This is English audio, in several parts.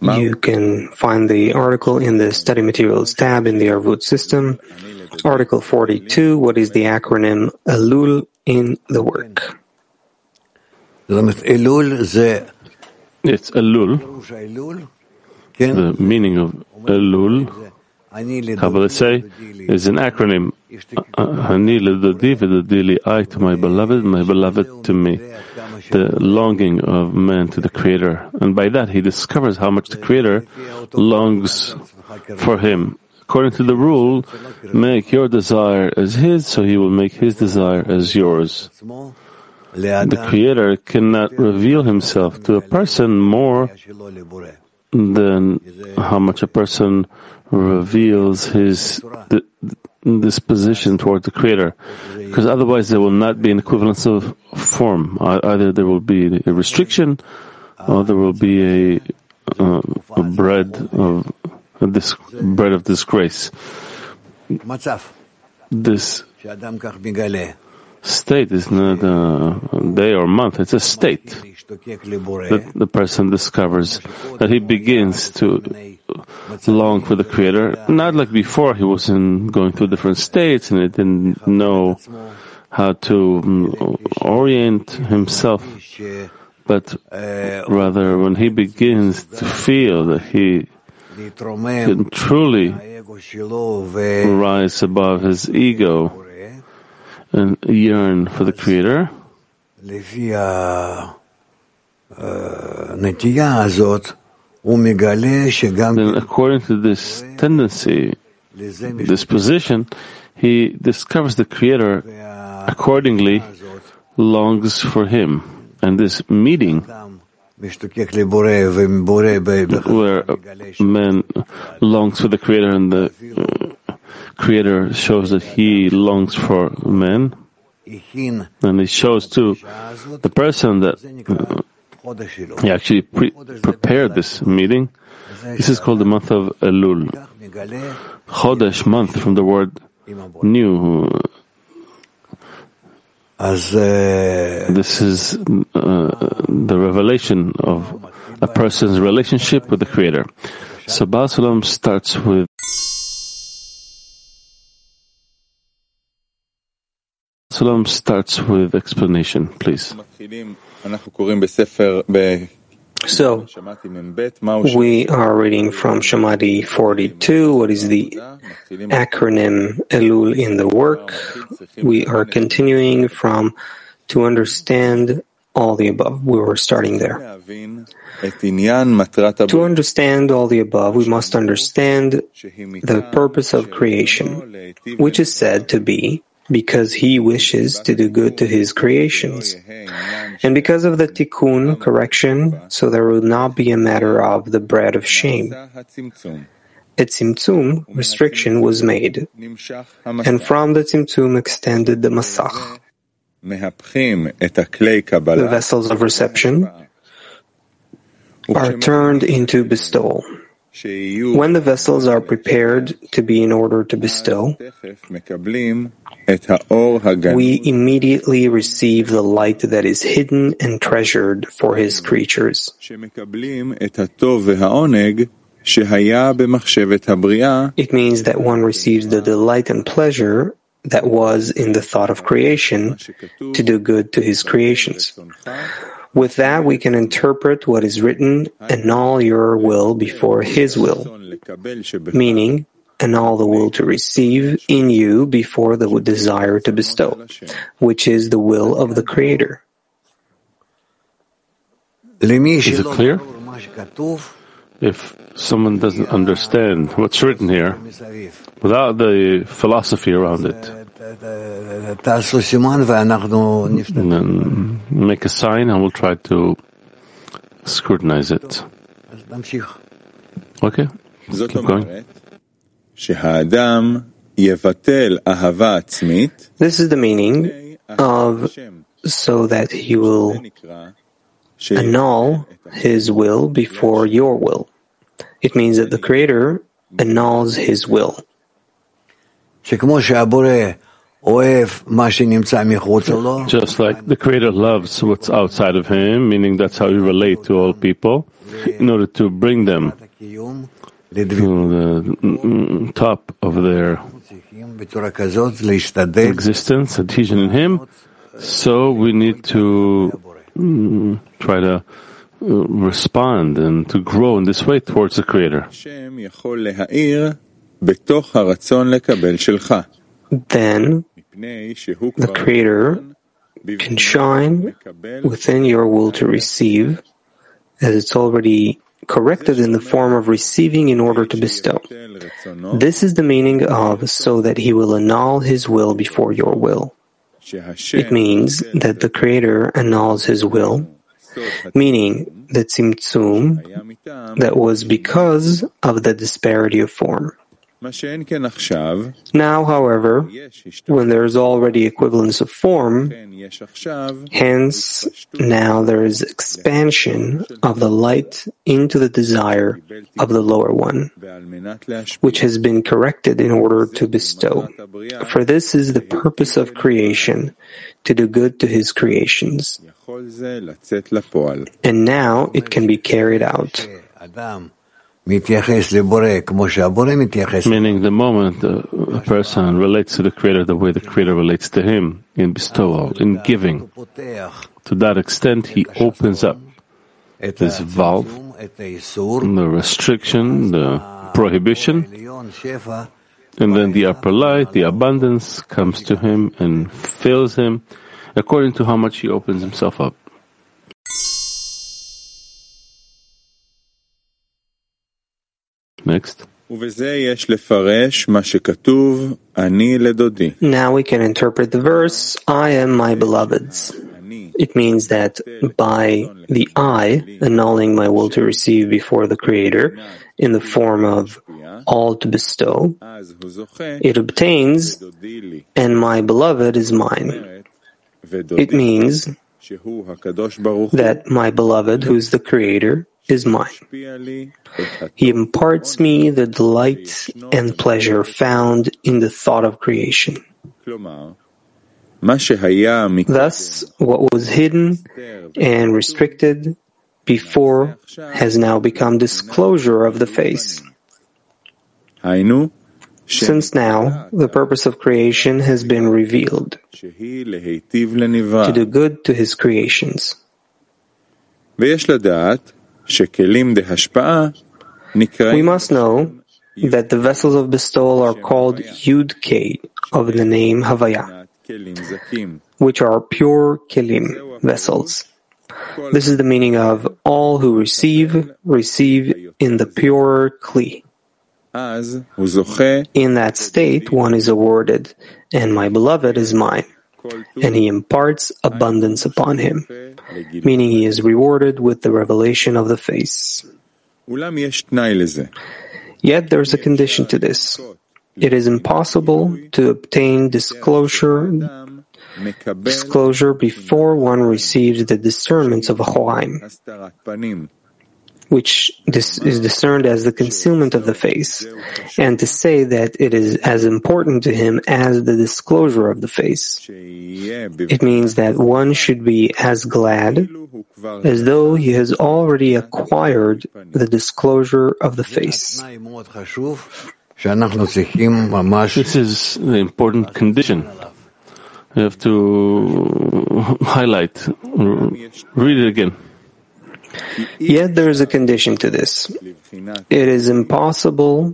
You can find the article in the Study Materials tab in the Arvut system. Article 42, what is the acronym Elul in the work? It's Elul. The meaning of Elul, Kabbalah say, is an acronym. Hani l'dodi v'dodi I to my beloved to me. The longing of man to the Creator. And by that he discovers how much the Creator longs for him. According to the rule, make your desire as his, so he will make his desire as yours. The Creator cannot reveal himself to a person more than how much a person reveals his disposition toward the Creator, because otherwise there will not be an equivalence of form. Either there will be a restriction, or there will be a bread of disgrace. This state is not a day or month, it's a state that the person discovers, that he begins to long for the Creator, not like before he was going through different states and he didn't know how to orient himself, but rather when he begins to feel that he can truly rise above his ego and yearn for the Creator, then according to this tendency, this position, he discovers the Creator, accordingly longs for him. And this meeting, where man longs for the Creator and the Creator shows that he longs for man, and he shows to the person that he actually prepared this meeting. This is called the month of Elul. Chodesh, month, from the word new. This is the revelation of a person's relationship with the Creator. So Baal Sulam starts with explanation, please. So, we are reading from Shamati 42. What is the acronym Elul in the work? We are continuing from to understand all the above. We were starting there. To understand all the above, we must understand the purpose of creation, which is said to be because he wishes to do good to his creations, and because of the tikkun, correction, so there will not be a matter of the bread of shame. A tzimtzum, restriction, was made, and from the tzimtzum extended the masach. The vessels of reception are turned into bestowal. When the vessels are prepared to be in order to bestow, we immediately receive the light that is hidden and treasured for his creatures. It means that one receives the delight and pleasure that was in the thought of creation to do good to his creations. With that, we can interpret what is written, annul your will before his will, meaning annul the will to receive in you before the desire to bestow, which is the will of the Creator. Is it clear? If someone doesn't understand what's written here, without the philosophy around it, then make a sign and we'll try to scrutinize it. Okay, keep going. This is the meaning of so that he will annul his will before your will. It means that the Creator annuls his will. Just like the Creator loves what's outside of him, meaning that's how you relate to all people, in order to bring them to the top of their existence, adhesion in Him. So we need to try to respond and to grow in this way towards the Creator. Then the Creator can shine within your will to receive, as it's already corrected in the form of receiving in order to bestow. This is the meaning of so that He will annul His will before your will. It means that the Creator annuls His will, meaning the tzimtzum that was because of the disparity of form. Now, however, when there is already equivalence of form, hence now there is expansion of the light into the desire of the lower one, which has been corrected in order to bestow. For this is the purpose of creation, to do good to His creations. And now it can be carried out. Meaning the moment a person relates to the Creator the way the Creator relates to him, in bestowal, in giving, to that extent he opens up this valve, the restriction, the prohibition, and then the upper light, the abundance, comes to him and fills him according to how much he opens himself up. Next. Now we can interpret the verse, I am my beloved's. It means that by the I annulling my will to receive before the Creator in the form of all to bestow, it obtains, and my beloved is mine. It means that my beloved, who is the Creator, is mine. He imparts me the delight and pleasure found in the thought of creation. Thus, what was hidden and restricted before has now become disclosure of the face. Since now the purpose of creation has been revealed, to do good to His creations. We must know that the vessels of bestowal are called Yud-Kei of the name Havaya, which are pure Kelim vessels. This is the meaning of all who receive in the pure Kli. In that state, one is awarded, and my beloved is mine, and He imparts abundance upon him, meaning he is rewarded with the revelation of the face. Yet there is a condition to this. It is impossible to obtain disclosure before one receives the discernments of a Choraim, which this is discerned as the concealment of the face, and to say that it is as important to him as the disclosure of the face. It means that one should be as glad as though he has already acquired the disclosure of the face. This is the important condition. You have to highlight, read it again. Yet there is a condition to this. It is impossible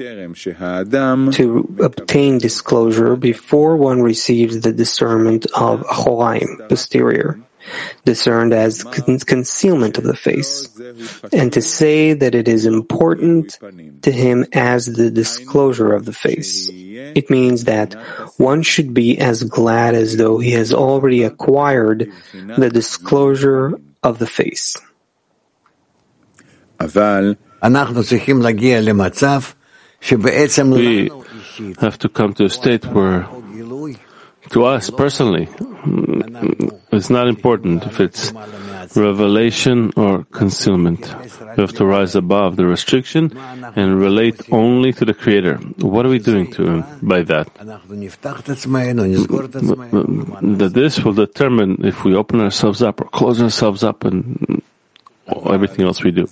to obtain disclosure before one receives the discernment of Choraim, posterior, discerned as concealment of the face, and to say that it is important to him as the disclosure of the face. It means that one should be as glad as though he has already acquired the disclosure of the face. We have to come to a state where, to us personally, it's not important if it's revelation or concealment. We have to rise above the restriction and relate only to the Creator. What are we doing to Him by that? That this will determine if we open ourselves up or close ourselves up and everything else we do.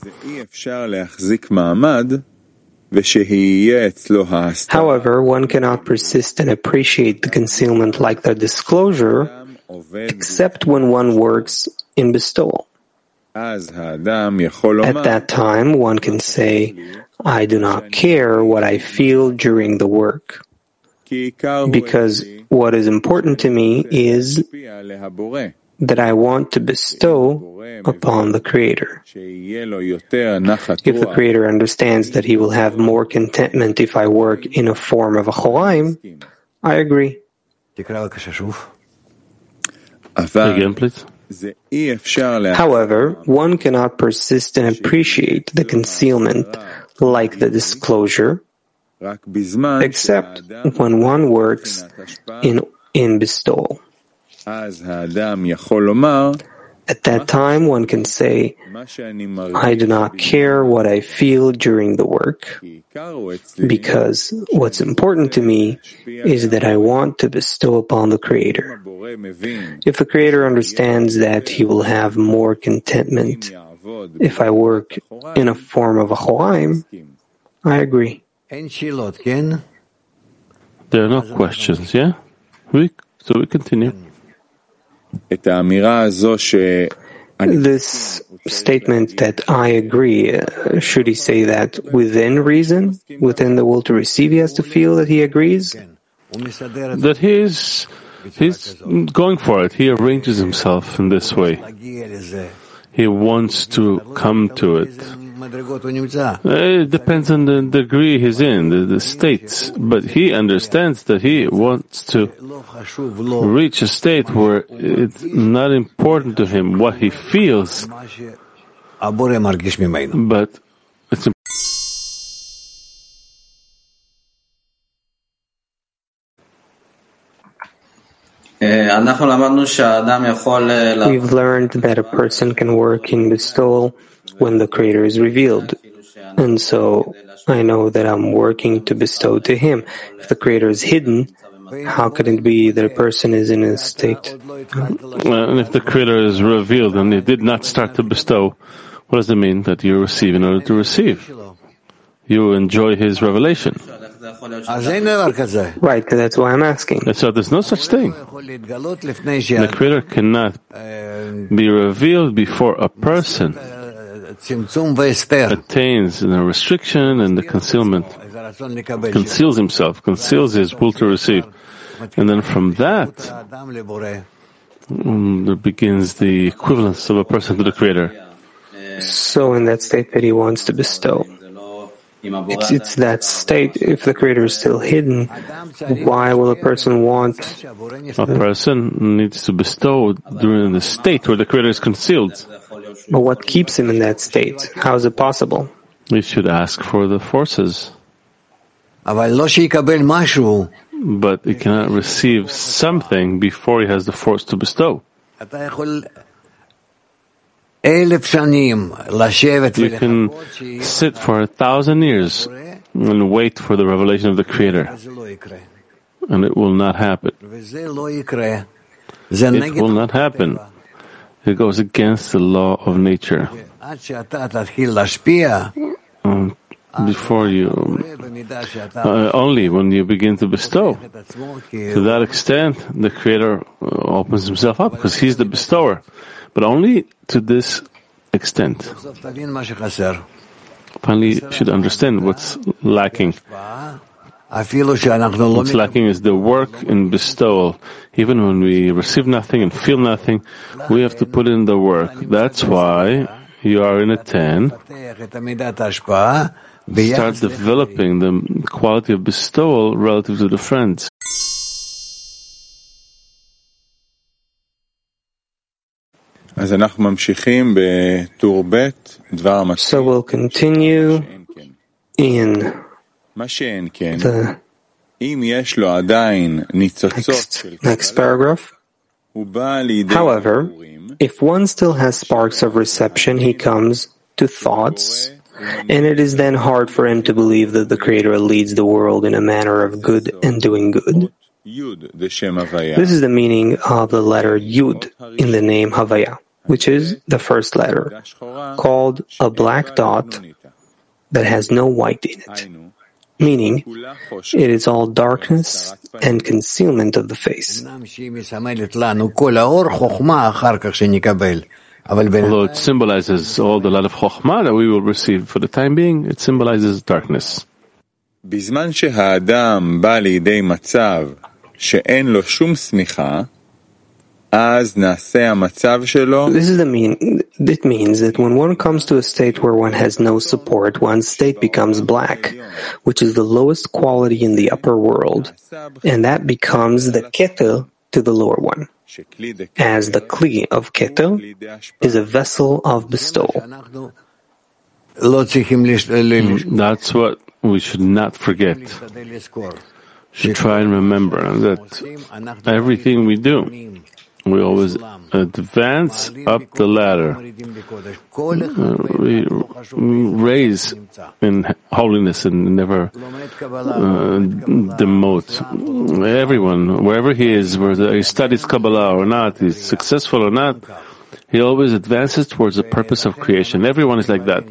However, one cannot persist and appreciate the concealment like the disclosure, except when one works in bestowal. At that time, one can say, I do not care what I feel during the work, because what is important to me is that I want to bestow upon the Creator. If the Creator understands that He will have more contentment if I work in a form of a cholaim, I agree. Again, please. However, one cannot persist and appreciate the concealment like the disclosure, except when one works in bestowal. At that time, one can say, I do not care what I feel during the work, because what's important to me is that I want to bestow upon the Creator. If the Creator understands that He will have more contentment if I work in a form of a cholaim, I agree. There are no questions, yeah? So we continue. This statement that I agree, should he say that within reason, within the will to receive, he has to feel that he agrees? That he's going for it. He arranges himself in this way. He wants to come to it. It depends on the degree he's in, the states. But he understands that he wants to reach a state where it's not important to him what he feels, but it's We've learned that a person can work in bestowal when the Creator is revealed. And so I know that I'm working to bestow to Him. If the Creator is hidden, how could it be that a person is in a state? And if the Creator is revealed and he did not start to bestow, what does it mean? That you receive in order to receive. You enjoy His revelation. Right, that's why I'm asking. And so there's no such thing. The Creator cannot be revealed before a person attains the restriction and the concealment, conceals himself, conceals his will to receive. And then from that, there begins the equivalence of a person to the Creator. So in that state that he wants to bestow, it's that state. If the Creator is still hidden, why will a person want? A person needs to bestow during the state where the Creator is concealed. But what keeps him in that state? How is it possible? We should ask for the forces. But he cannot receive something before he has the force to bestow. You can sit for 1,000 years and wait for the revelation of the Creator, and it will not happen. It will not happen. It goes against the law of nature. Before you, only when you begin to bestow. To that extent, the Creator opens Himself up because He's the bestower. But only to this extent. Finally, you should understand what's lacking. What's lacking is the work in bestowal. Even when we receive nothing and feel nothing, we have to put in the work. That's why you are in a 10. Start developing the quality of bestowal relative to the friends. So we'll continue in the next paragraph. However, if one still has sparks of reception, he comes to thoughts, and it is then hard for him to believe that the Creator leads the world in a manner of good and doing good. This is the meaning of the letter Yud in the name Havaya. which is the first letter, called a black dot that has no white in it, meaning it is all darkness and concealment of the face. Although it symbolizes all the light of Chokhmah that we will receive for the time being, it symbolizes darkness. בזמן שהאדם בא לידי מצב שאין לו שום סמיכה, אז נעשה המצב שלו. It means that when one comes to a state where one has no support, one's state becomes black, which is the lowest quality in the upper world, and that becomes the keter to the lower one, as the kli of keter is a vessel of bestowal. That's what we should not forget. Should try and remember that everything we do, we always advance up the ladder. We raise in holiness and never demote. Everyone, wherever he is, whether he studies Kabbalah or not, he's successful or not, he always advances towards the purpose of creation. Everyone is like that.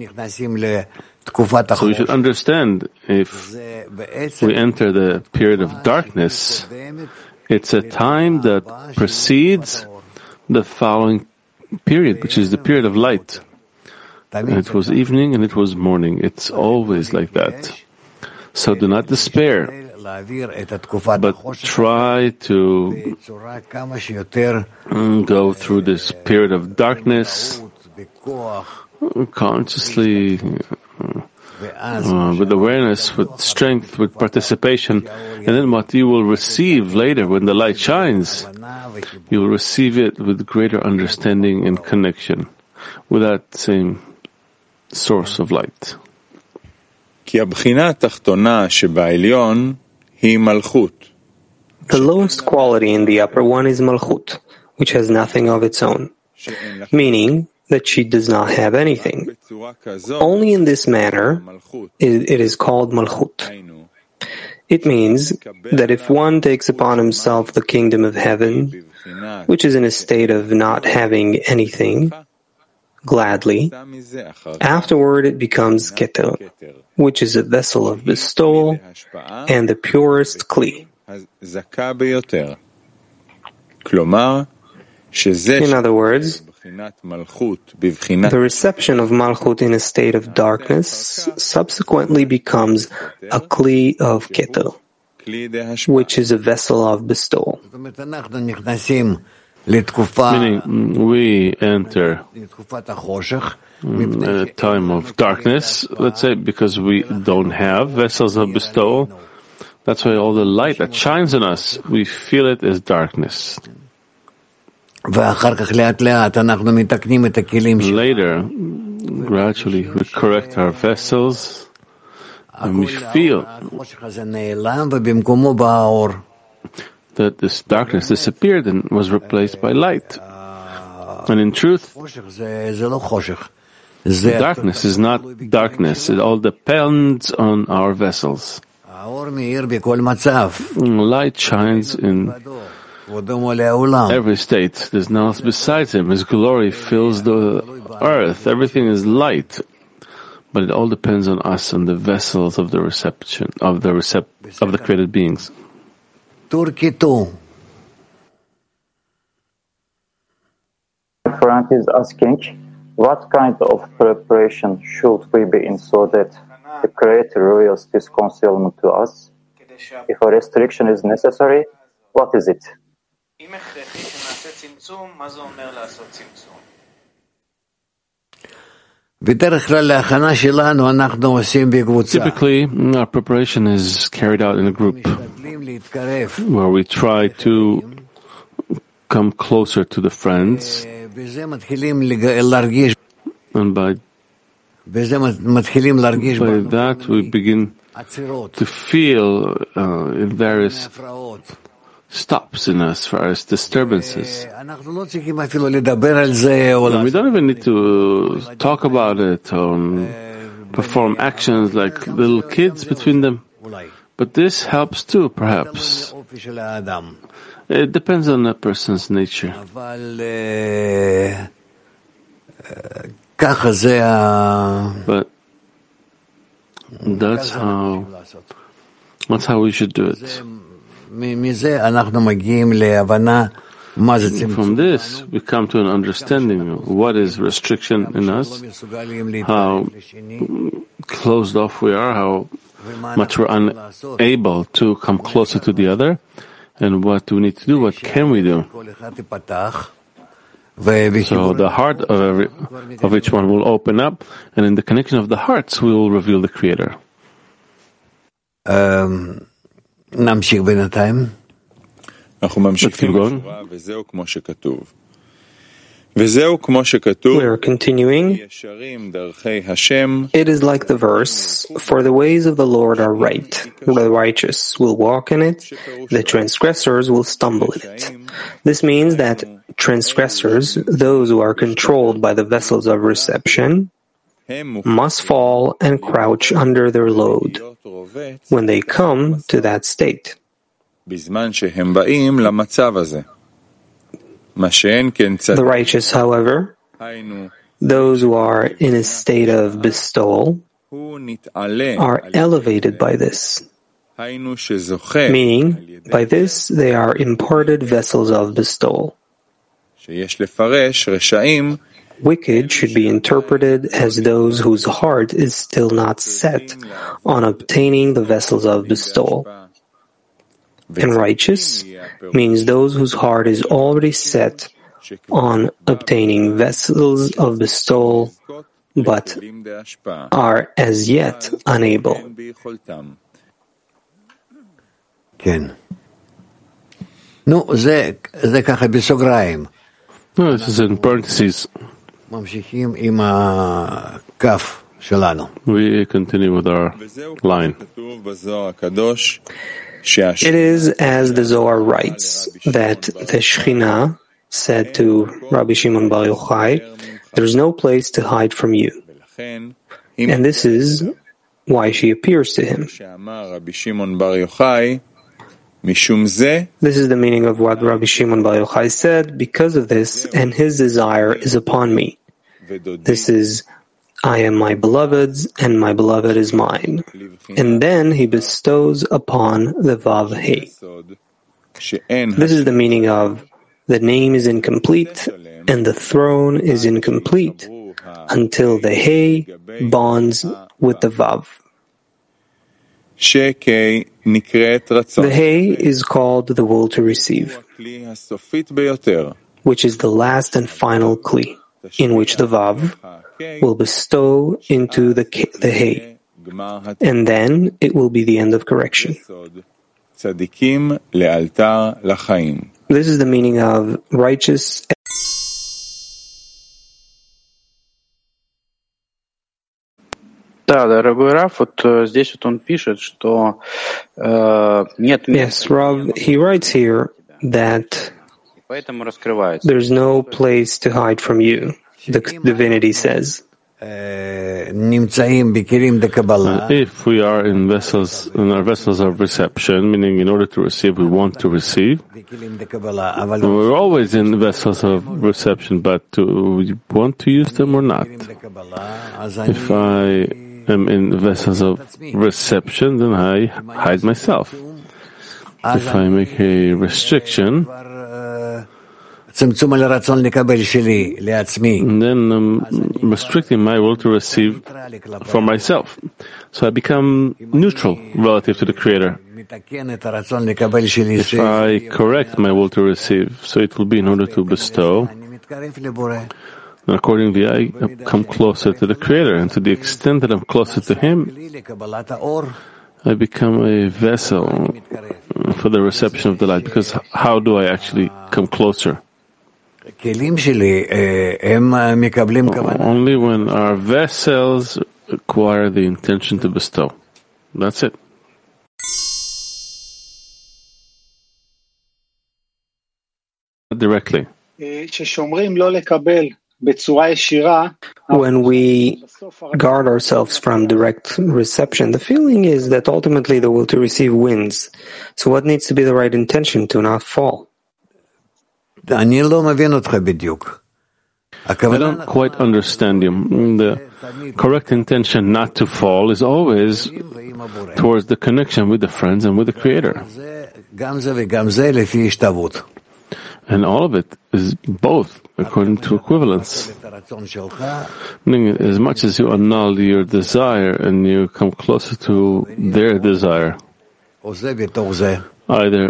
So we should understand, if we enter the period of darkness, it's a time that precedes the following period, which is the period of light. And it was evening and it was morning. It's always like that. So do not despair, but try to go through this period of darkness consciously, with awareness, with strength, with participation, and then what you will receive later when the light shines, you will receive it with greater understanding and connection with that same source of light. The lowest quality in the upper one is malchut, which has nothing of its own, meaning that she does not have anything. Only in this manner it is called malchut. It means that if one takes upon himself the kingdom of heaven, which is in a state of not having anything, gladly, afterward it becomes keter, which is a vessel of bestowal and the purest kli. In other words, the reception of malchut in a state of darkness subsequently becomes a kli of keter, which is a vessel of bestowal. Meaning, we enter a time of darkness, let's say, because we don't have vessels of bestowal. That's why all the light that shines on us, we feel it as darkness. Later, gradually, we correct our vessels, and we feel that this darkness disappeared and was replaced by light. And in truth, darkness is not darkness. It all depends on our vessels. Light shines in every state. There's none else besides him. His glory fills the earth. Everything is light. But it all depends on us, on the vessels of the reception, of the created beings. Frank is asking, what kind of preparation should we be in so that the Creator reveals this concealment to us? If a restriction is necessary, what is it? Typically, our preparation is carried out in a group where we try to come closer to the friends, and by that we begin to feel in various stops in us, various disturbances. And we don't even need to talk about it or perform actions like little kids between them. But this helps too, perhaps. It depends on a person's nature. But that's how we should do it. From this, we come to an understanding of what is restriction in us, how closed off we are, how much we're unable to come closer to the other, and what do we need to do, what can we do. So the heart of each one will open up, and in the connection of the hearts, we will reveal the Creator. Let's keep going. We are continuing. It is like the verse, "For the ways of the Lord are right. The righteous will walk in it. The transgressors will stumble in it." This means that transgressors, those who are controlled by the vessels of reception, must fall and crouch under their load when they come to that state. The righteous, however, those who are in a state of bestowal, are elevated by this. Meaning, by this they are imparted vessels of bestowal. Wicked should be interpreted as those whose heart is still not set on obtaining the vessels of bestowal. And righteous means those whose heart is already set on obtaining vessels of bestowal, but are as yet unable. No, this is in parentheses. We continue with our line. It is as the Zohar writes that the Shekhinah said to Rabbi Shimon Bar Yochai, "There is no place to hide from you." And this is why she appears to him. This is the meaning of what Rabbi Shimon Bar Yochai said, "Because of this, and his desire is upon me." This is, "I am my beloved's, and my beloved is mine." And then he bestows upon the Vav He. This is the meaning of, "The name is incomplete, and the throne is incomplete, until the He bonds with the Vav." The He is called the will to receive, which is the last and final Kli, in which the Vav will bestow into the He, and then it will be the end of correction. This is the meaning of righteous. Да, дорогой Раф, вот здесь вот он пишет, что нет места. Yes, Rav, he writes here that there's no place to hide from you, the divinity says. If we are in our vessels of reception, meaning in order to receive, we want to receive, we're always in vessels of reception, but do we want to use them or not? If I am in vessels of reception, then I hide myself. If I make a restriction, then I'm restricting my will to receive for myself. So I become neutral relative to the Creator. If I correct my will to receive, so it will be in order to bestow, and accordingly I come closer to the Creator, and to the extent that I'm closer to Him, I become a vessel for the reception of the light, because how do I actually come closer? Only when our vessels acquire the intention to bestow. That's it. Directly. When we guard ourselves from direct reception, the feeling is that ultimately the will to receive wins. So what needs to be the right intention to not fall? I don't quite understand you. The correct intention not to fall is always towards the connection with the friends and with the Creator. And all of it is both according to equivalence. Meaning, as much as you annul your desire and you come closer to their desire, either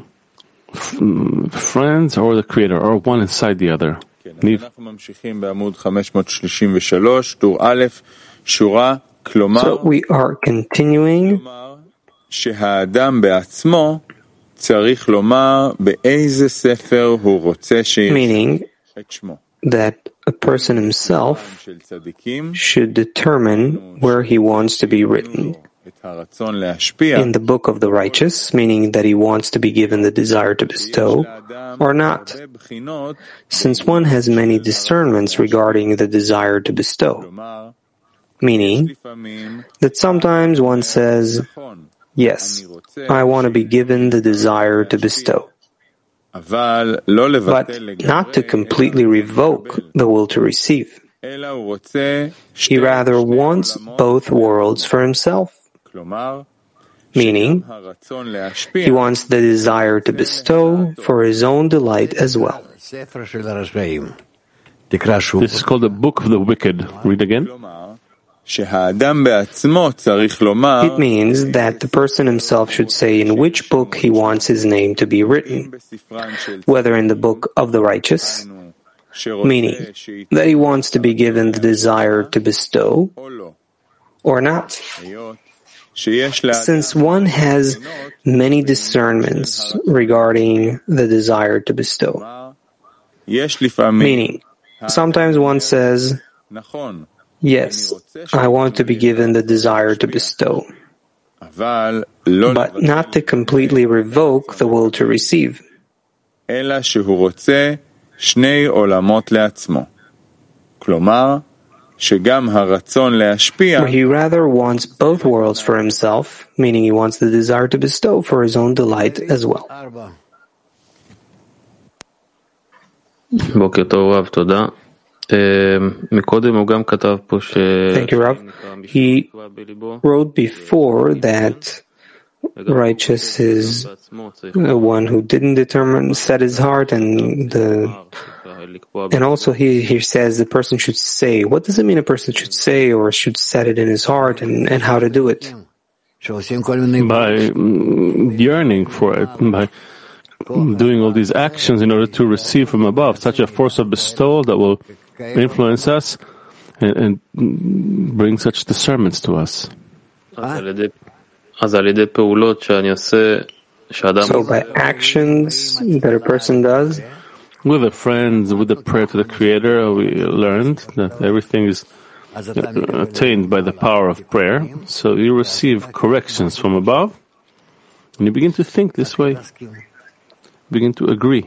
friends or the Creator, or one inside the other. So we are continuing. Meaning that a person himself should determine where he wants to be written. In the book of the righteous, meaning that he wants to be given the desire to bestow, or not, since one has many discernments regarding the desire to bestow. Meaning that sometimes one says, yes, I want to be given the desire to bestow, but not to completely revoke the will to receive. He rather wants both worlds for himself, meaning he wants the desire to bestow for his own delight as well. This is called the Book of the Wicked. Read again. It means that the person himself should say in which book he wants his name to be written, whether in the book of the righteous, meaning that he wants to be given the desire to bestow, or not. Since one has many discernments regarding the desire to bestow, meaning sometimes one says, yes, I want to be given the desire to bestow, but not to completely revoke the will to receive. Where he rather wants both worlds for himself, meaning he wants the desire to bestow for his own delight as well. בוקר טוב רב, תודה. מקודם הוא גם כתב פה Thank you, Rav. He wrote before that righteous is one who didn't set his heart, and also he says the person should say. What does it mean a person should say or should set it in his heart, and how to do it? By yearning for it, by doing all these actions in order to receive from above, such a force of bestowal that will influence us and bring such discernments to us. So by actions that a person does, with the friends, with the prayer to the Creator, we learned that everything is attained by the power of prayer. So you receive corrections from above, and you begin to think this way, begin to agree.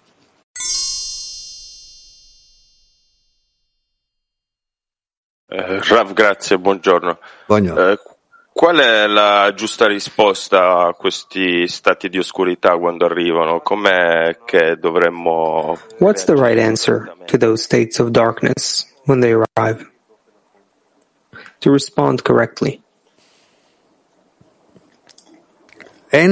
Rav, grazie, buongiorno. Qual è la giusta risposta a questi stati di oscurità quando arrivano? Com'è che dovremmo... What's the right answer to those states of darkness when they arrive? To respond correctly. We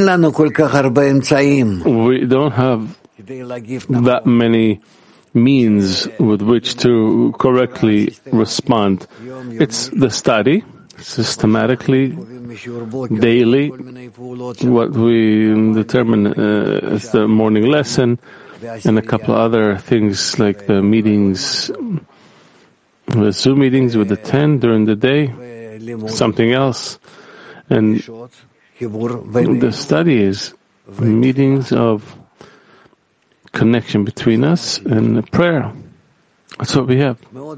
don't have that many means with which to correctly respond. It's the study, systematically, daily, what we determine as the morning lesson, and a couple of other things like the meetings, the Zoom meetings with the 10 during the day, something else. And the study is meetings of connection between us and prayer. That's what we have.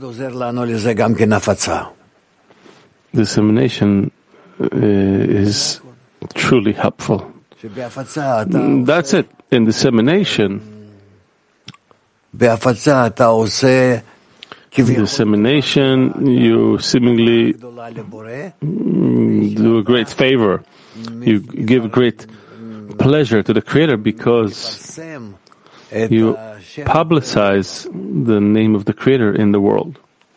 Dissemination is truly helpful. That's it. In dissemination, you seemingly do a great favor. You give great pleasure to the Creator because you publicize the name of the Creator in the world.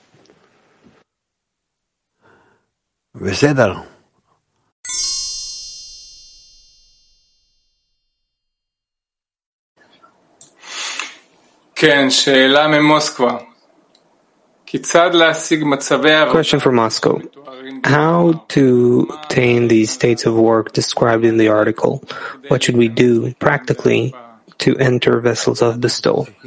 Question from Moscow. How to obtain these states of work described in the article? What should we do practically to enter vessels of bestowal? We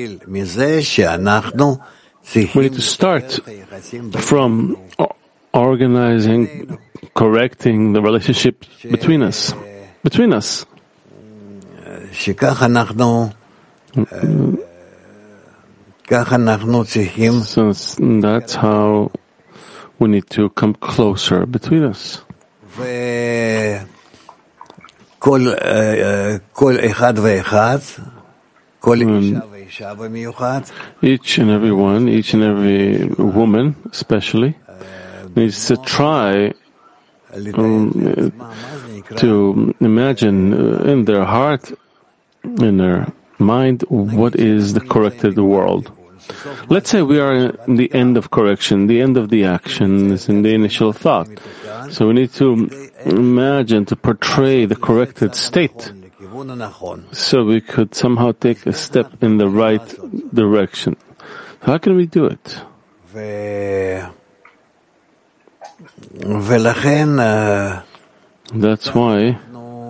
need to start from organizing, correcting the relationship between us. Since that's how we need to come closer between us. Each and every one, each and every woman especially, needs to try to imagine in their heart, in their mind, what is the corrected world. Let's say we are in the end of correction, the end of the action is in the initial thought. So we need to imagine, to portray the corrected state, so we could somehow take a step in the right direction. How can we do it? That's why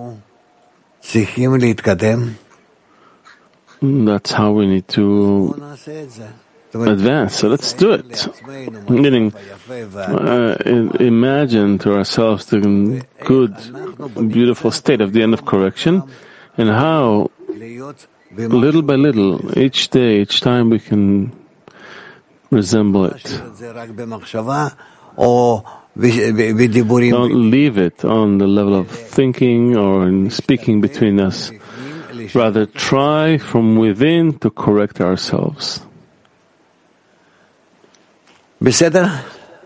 that's how we need to advance. So let's do it. Meaning, imagine to ourselves the good, beautiful state of the end of correction, and how, little by little, each day, each time, we can resemble it. Don't leave it on the level of thinking or in speaking between us. Rather, try from within to correct ourselves. בסדר?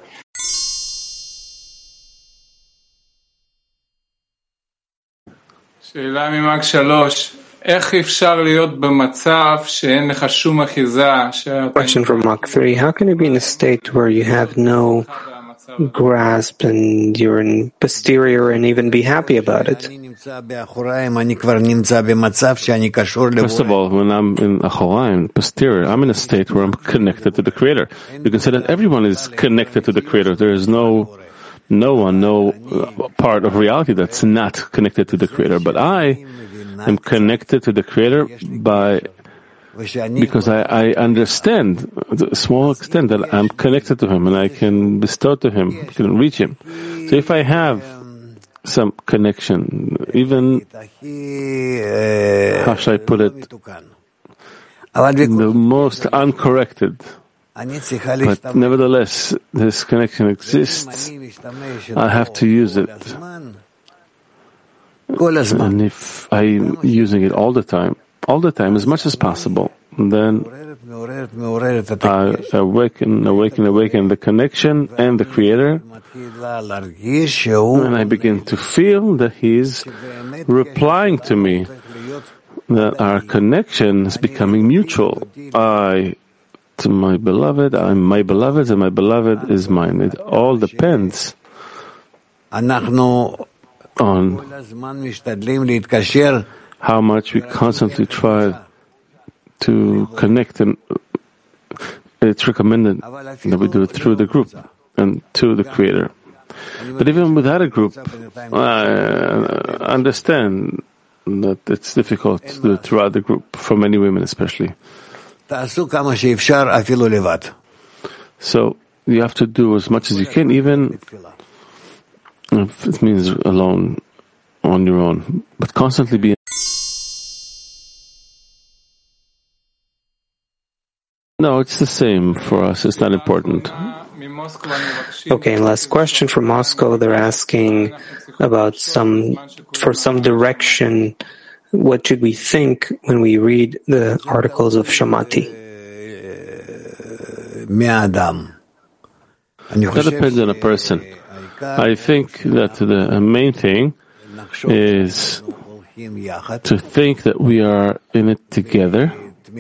שאלה ממאג 3, איך אפשר להיות במצב שאין לך שום אחיזה? Question from Mark 3. How can you be in a state where you have no grasp and you're in posterior and even be happy about it? First of all, when I'm in Achoraim, posterior, I'm in a state where I'm connected to the Creator. You can say that everyone is connected to the Creator. There is no part of reality that's not connected to the Creator. But I am connected to the Creator because I understand to a small extent that I'm connected to Him and I can bestow to Him, can reach Him. So if I have some connection, even, how should I put it, the most uncorrected, but nevertheless this connection exists, I have to use it. And if I'm using it all the time, as much as possible, then I awaken the connection and the Creator, and I begin to feel that He's replying to me, that our connection is becoming mutual. I to my beloved, I'm my beloved, and my beloved is mine. It all depends on how much we constantly try to connect, and it's recommended that we do it through the group and to the Creator. But even without a group, I understand that it's difficult to do it throughout the group, for many women especially. So you have to do as much as you can, even if it means alone, on your own, but constantly be. No, it's the same for us. It's not important. Okay, last question from Moscow. They're asking about some direction. What should we think when we read the articles of Shamati? That depends on a person. I think that the main thing is to think that we are in it together,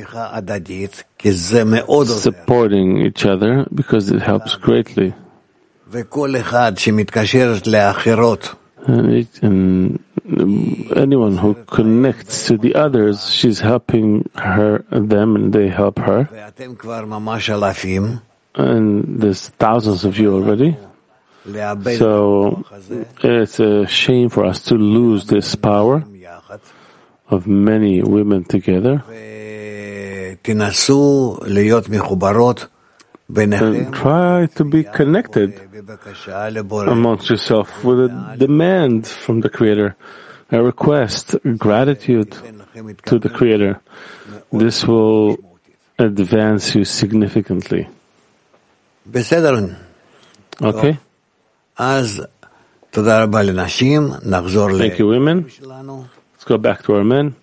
supporting each other, because it helps greatly. And anyone who connects to the others, she's helping them, and they help her. And there's thousands of you already. So it's a shame for us to lose this power of many women together. And try to be connected amongst yourself with a demand from the Creator, a request, gratitude to the Creator. This will advance you significantly. Okay? Thank you, women. Let's go back to our men.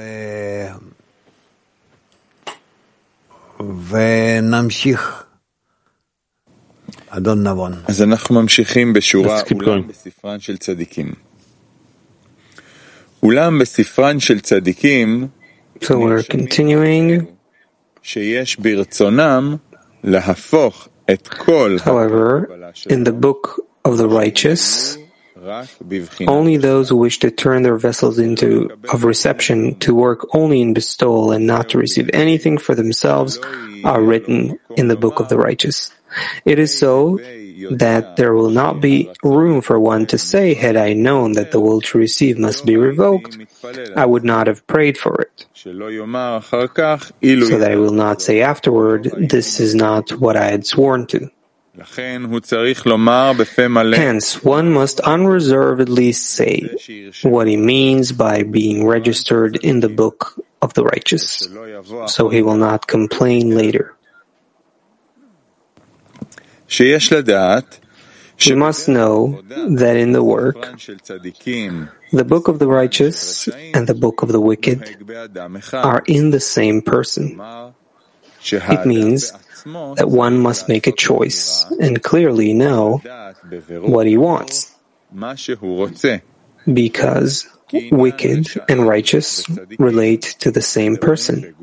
אז אנחנו ממשיכים בשורה אולם בספרן של צדיקים. אולם בספרן של צדיקים So we're continuing. שיש ברצונם להפוך את כל However, in the book of the righteous, only those who wish to turn their vessels of reception to work only in bestowal and not to receive anything for themselves are written in the book of the righteous. It is so that there will not be room for one to say, had I known that the will to receive must be revoked, I would not have prayed for it. So that I will not say afterward, this is not what I had sworn to. Hence, one must unreservedly say what he means by being registered in the book of the righteous, so he will not complain later. We must know that in the work, the book of the righteous and the book of the wicked are in the same person. It means that one must make a choice and clearly know what he wants, because wicked and righteous relate to the same person.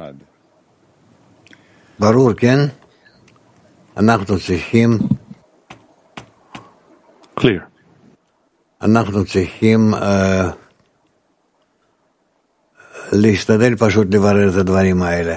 Clear. להשתדל פשוט לברר את הדברים האלה,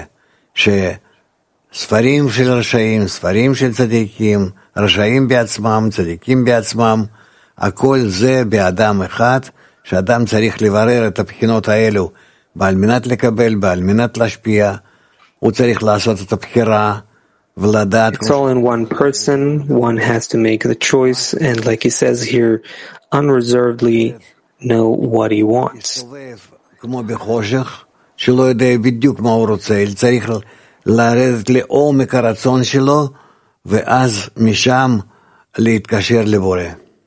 ספרים של רשעים, ספרים של צדיקים, רשעים בעצמם, צדיקים בעצמם, הכל זה באדם אחד, שאדם צריך לברר את הבחינות האלו, ועל מנת לקבל, ועל מנת להשפיע, הוא צריך לעשות את הבחירה, ולדעת... It's all in one person, one has to make the choice, and like he says here, unreservedly know what he wants. כמו בחושך, שלא יודע בדיוק מה הוא רוצה, צריך לרדת לעומק הרצון שלו, ואז משם להתקשר לבורא.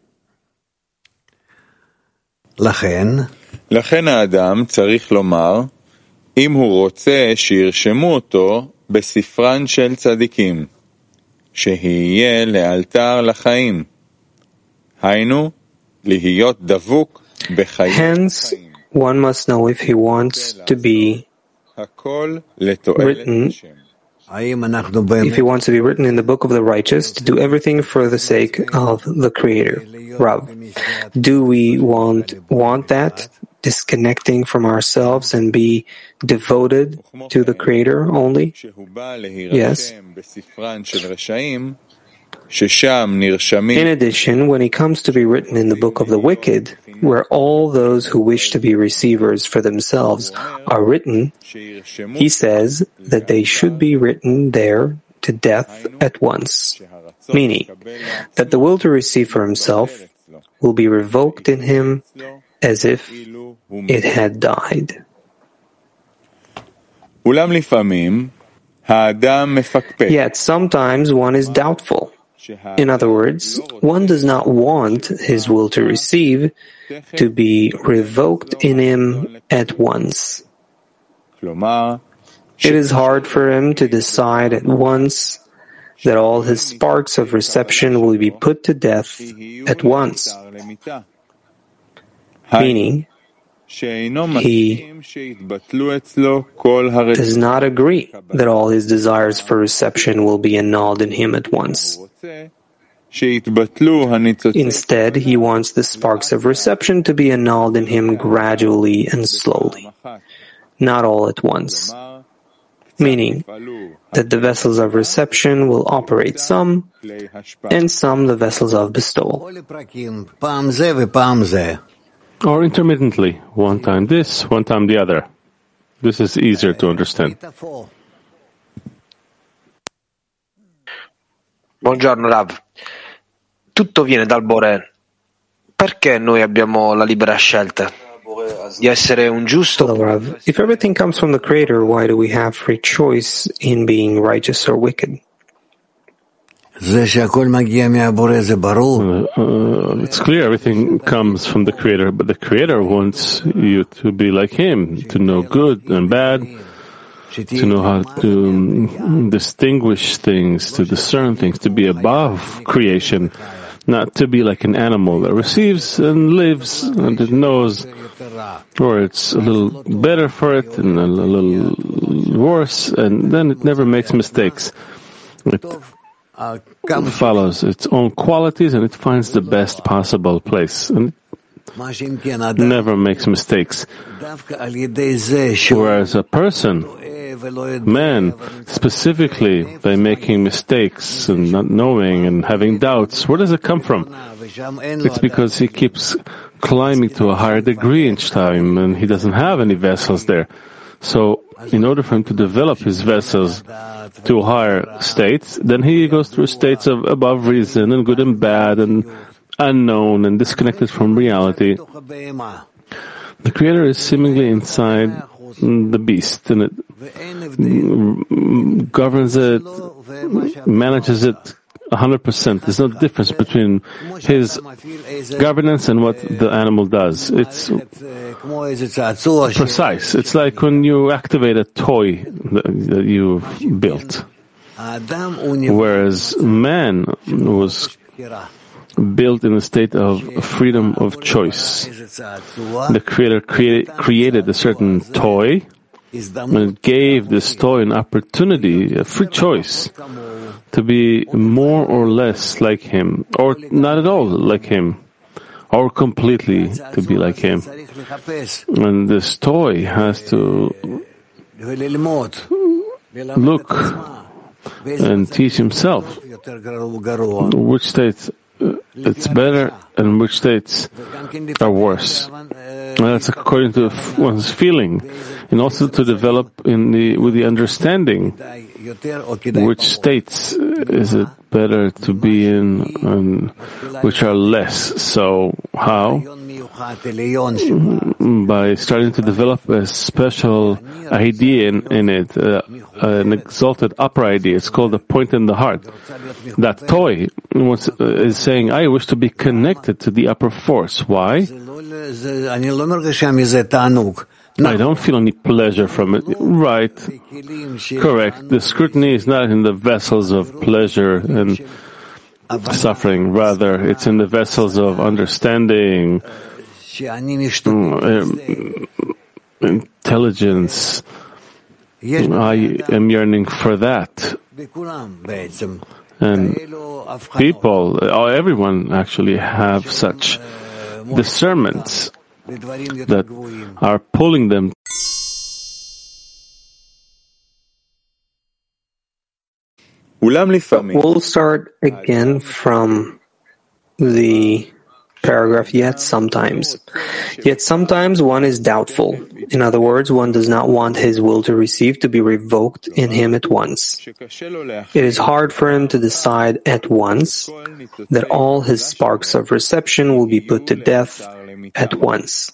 לכן האדם צריך לומר, אם הוא רוצה שירשמו אותו בספרן של צדיקים, שיהיה לאלתר לחיים. היינו, להיות דבוק בחיים. Hence, one must know if he wants to be written, if he wants to be written in the book of the righteous, to do everything for the sake of the Creator. Rav, do we want that, disconnecting from ourselves and be devoted to the Creator only? Yes. In addition, when he comes to be written in the book of the wicked, where all those who wish to be receivers for themselves are written, he says that they should be written there to death at once, meaning that the will to receive for himself will be revoked in him as if it had died. Yet sometimes one is doubtful. In other words, one does not want his will to receive to be revoked in him at once. It is hard for him to decide at once that all his sparks of reception will be put to death at once. Meaning He does not agree that all his desires for reception will be annulled in him at once. Instead, he wants the sparks of reception to be annulled in him gradually and slowly, not all at once, meaning that the vessels of reception will operate some, and some the vessels of bestowal. Or intermittently, one time this, one time the other. This is easier to understand. Buongiorno Rav. Tutto viene dal Bore. Perché noi abbiamo la libera scelta di essere un giusto? Hello, Rav. If everything comes from the Creator, why do we have free choice in being righteous or wicked? It's clear everything comes from the Creator, but the Creator wants you to be like Him, to know good and bad, to know how to distinguish things, to discern things, to be above creation, not to be like an animal that receives and lives and it knows, or it's a little better for it and a little worse, and then it never makes mistakes. It follows its own qualities and it finds the best possible place and never makes mistakes. Whereas a person, man, specifically by making mistakes and not knowing and having doubts, where does it come from? It's because he keeps climbing to a higher degree each time and he doesn't have any vessels there. So in order for him to develop his vessels to higher states, then he goes through states of above reason and good and bad and unknown and disconnected from reality. The Creator is seemingly inside the beast and it governs it, manages it 100%. There's no difference between his governance and what the animal does. It's precise. It's like when you activate a toy that you've built. Whereas man was built in a state of freedom of choice. The Creator created a certain toy and gave this toy an opportunity, a free choice, to be more or less like him, or not at all like him, or completely to be like him. And this toy has to look and teach himself which states it's better and which states are worse. And that's according to one's feeling, and also to develop with the understanding which states is it better to be in and which are less. So how? By starting to develop a special idea in it, an exalted upper idea. It's called the point in the heart. That toy is saying, I wish to be connected to the upper force. Why? I don't feel any pleasure from it. Right. Correct. The scrutiny is not in the vessels of pleasure and suffering. Rather, it's in the vessels of understanding, intelligence. I am yearning for that. And people, everyone actually have such discernments that are pulling them. We'll start again from the paragraph yet sometimes. Yet sometimes one is doubtful. In other words, one does not want his will to receive to be revoked in him at once. It is hard for him to decide at once that all his sparks of reception will be put to death at once.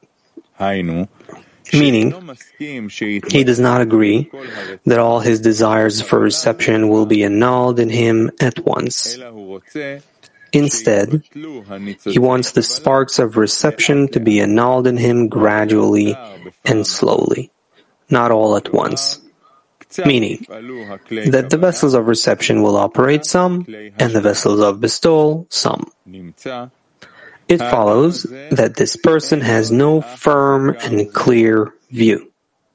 Meaning, he does not agree that all his desires for reception will be annulled in him at once. Instead, he wants the sparks of reception to be annulled in him gradually and slowly, not all at once. Meaning that the vessels of reception will operate some, and the vessels of bestowal some. it follows that this person has no firm and clear view.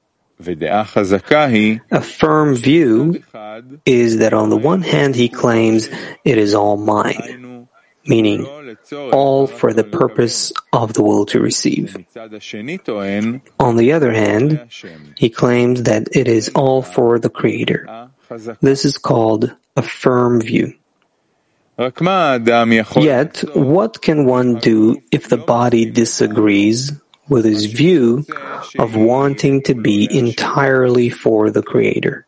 A firm view is that on the one hand he claims it is all mine, meaning all for the purpose of the will to receive. On the other hand, he claims that it is all for the Creator. This is called a firm view. Yet, what can one do if the body disagrees with his view of wanting to be entirely for the Creator?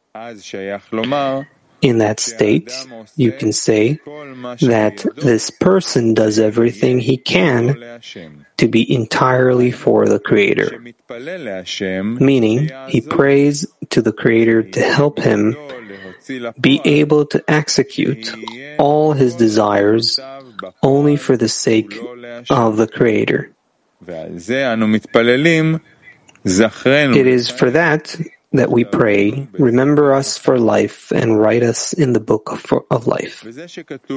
In that state, you can say that this person does everything he can to be entirely for the Creator, meaning he prays to the Creator to help him be able to execute all his desires only for the sake of the Creator. It is for that we pray, remember us for life and write us in the book of life. This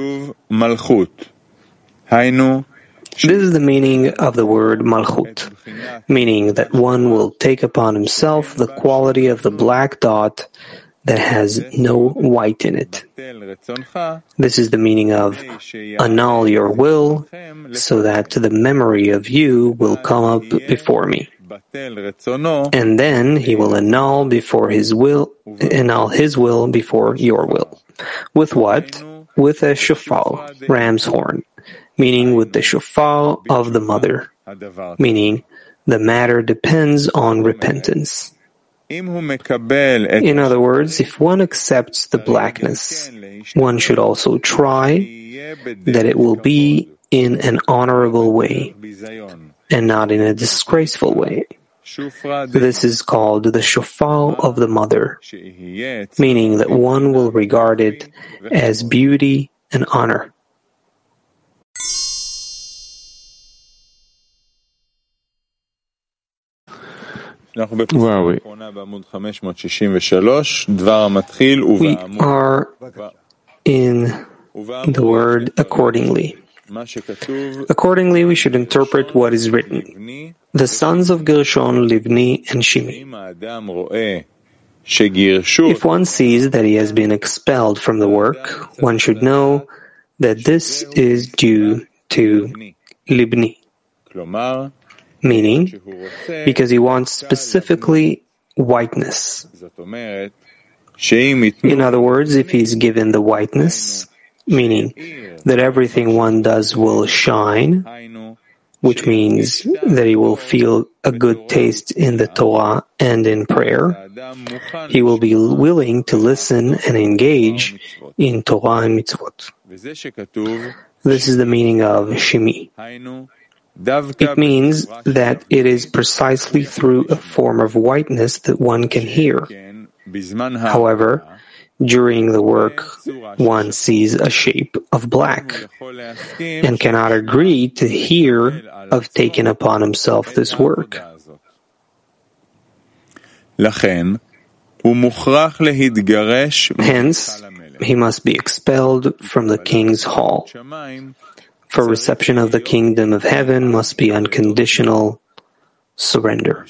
is the meaning of the word malchut, meaning that one will take upon himself the quality of the black dot that has no white in it. This is the meaning of annul your will so that the memory of you will come up before me. And then he will annul his will before your will. With what? With a shofar, ram's horn, meaning with the shofar of the mother, meaning the matter depends on repentance. In other words, if one accepts the blackness, one should also try that it will be in an honorable way and not in a disgraceful way. This is called the shofar of the mother, meaning that one will regard it as beauty and honor. Where are we? We are in the word accordingly. Accordingly, we should interpret what is written. The sons of Gershon, Livni and Shimi. If one sees that he has been expelled from the work, one should know that this is due to Libni, meaning because he wants specifically whiteness. In other words, if he is given the whiteness, meaning that everything one does will shine, which means that he will feel a good taste in the Torah and in prayer, he will be willing to listen and engage in Torah and mitzvot. This is the meaning of Shimi. It means that it is precisely through a form of whiteness that one can hear. However, during the work, one sees a shape of black and cannot agree to hear of taking upon himself this work. Hence, he must be expelled from the king's hall. For reception of the kingdom of heaven must be unconditional surrender.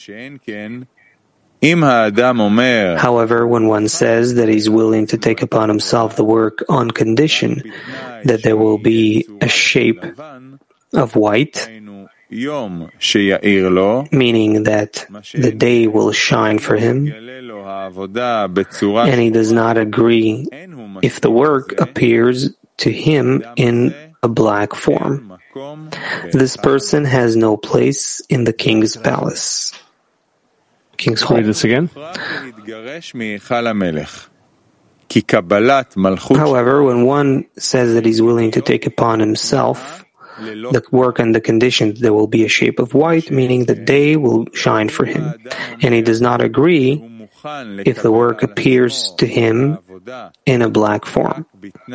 However, when one says that he's willing to take upon himself the work on condition that there will be a shape of white, meaning that the day will shine for him, and he does not agree if the work appears to him in a black form, this person has no place in the king's palace. King's hall. Read this again. However, when one says that he's willing to take upon himself the work and the condition that there will be a shape of white, meaning the day will shine for him, and he does not agree if the work appears to him in a black form,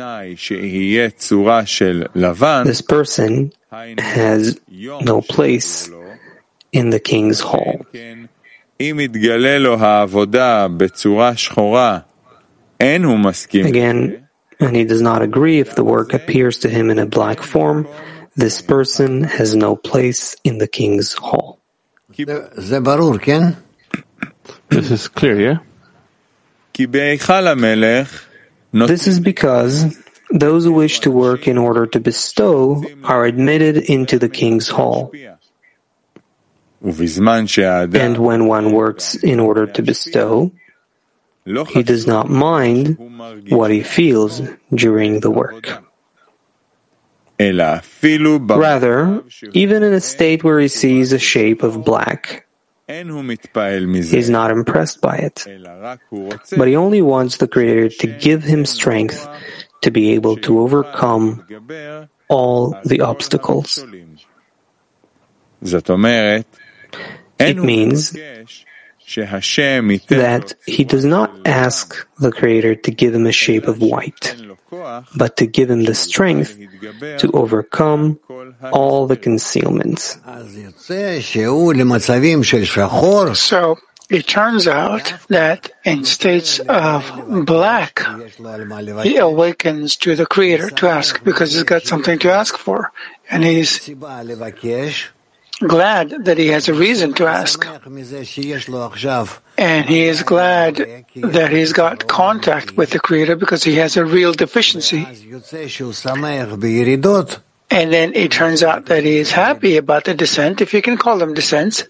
this person has no place in the king's hall. Again, and he does not agree if the work appears to him in a black form, this person has no place in the king's hall. This is clear, yeah? This is because those who wish to work in order to bestow are admitted into the king's hall. And when one works in order to bestow, he does not mind what he feels during the work. Rather, even in a state where he sees a shape of black, he is not impressed by it, but he only wants the Creator to give him strength to be able to overcome all the obstacles. It means that he does not ask the Creator to give him a shape of white, but to give him the strength to overcome all the concealments. So it turns out that in states of black, he awakens to the Creator to ask because he's got something to ask for, and he's glad that he has a reason to ask. And he is glad that he's got contact with the Creator because he has a real deficiency. And then it turns out that he is happy about the descent, if you can call them descents,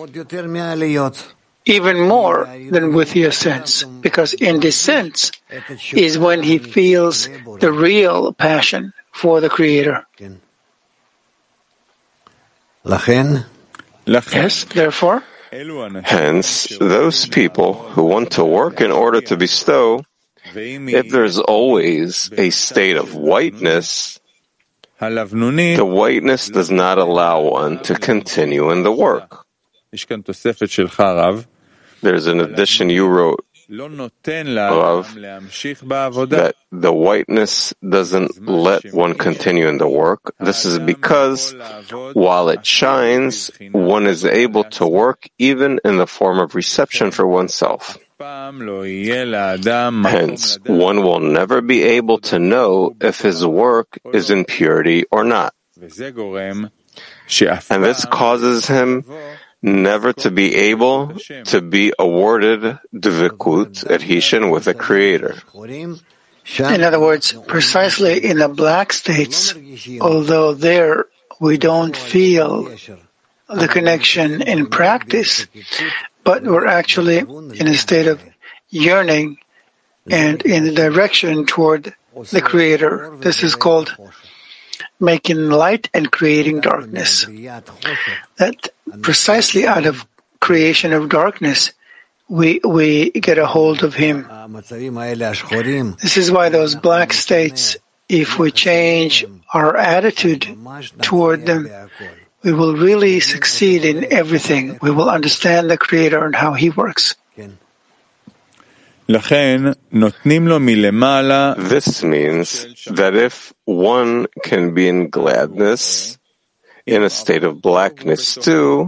even more than with the ascents, because in descents is when he feels the real passion for the Creator. Yes, therefore. Hence, those people who want to work in order to bestow, if there's always a state of whiteness, the whiteness does not allow one to continue in the work. There's an addition you wrote, Rav, that the whiteness doesn't let one continue in the work. This is because while it shines, one is able to work even in the form of reception for oneself. Hence, one will never be able to know if his work is in purity or not. And this causes him never to be able to be awarded dvikut, adhesion with the Creator. In other words, precisely in the black states, although there we don't feel the connection in practice, but we're actually in a state of yearning and in the direction toward the Creator. This is called making light and creating darkness. That precisely out of creation of darkness, we get a hold of Him. This is why those black states, if we change our attitude toward them, we will really succeed in everything. We will understand the Creator and how He works. This means that if one can be in gladness, in a state of blackness too,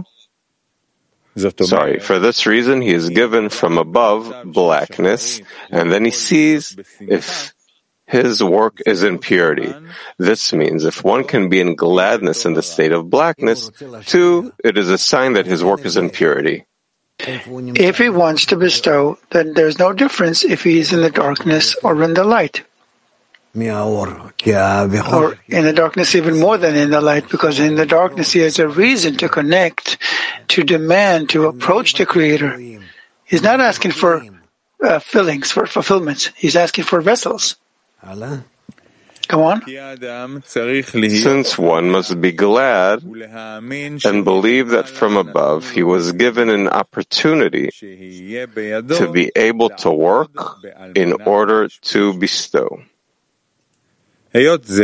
for this reason he is given from above blackness, and then he sees if his work is in purity. This means if one can be in gladness in the state of blackness too, it is a sign that his work is in purity. If he wants to bestow, then there's no difference if he is in the darkness or in the light. Or in the darkness even more than in the light, because in the darkness he has a reason to connect, to demand, to approach the Creator. He's not asking for fillings, for fulfillments. He's asking for vessels. Go on. Since one must be glad and believe that from above he was given an opportunity to be able to work in order to bestow. This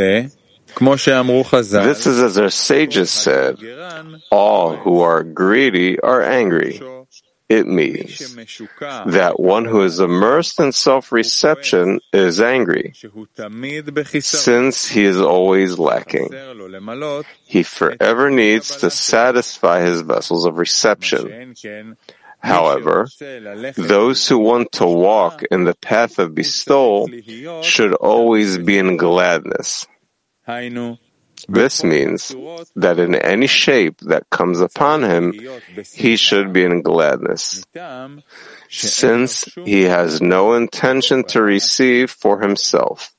is as our sages said, all who are greedy are angry. It means that one who is immersed in self-reception is angry, since he is always lacking. He forever needs to satisfy his vessels of reception. However, those who want to walk in the path of bestowal should always be in gladness. This means that in any shape that comes upon him, he should be in gladness, since he has no intention to receive for himself.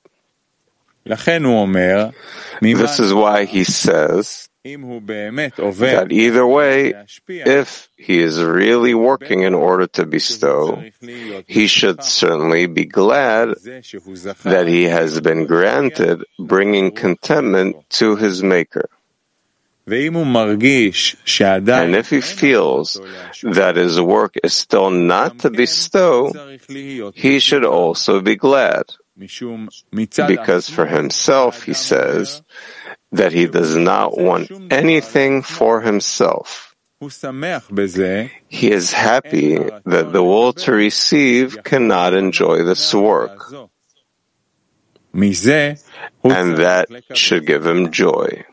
This is why he says that either way, if he is really working in order to bestow, he should certainly be glad that he has been granted bringing contentment to his Maker. And if he feels that his work is still not to bestow, he should also be glad, because for himself, he says, that he does not want anything for himself. He is happy that the will to receive cannot enjoy this work, and that should give him joy.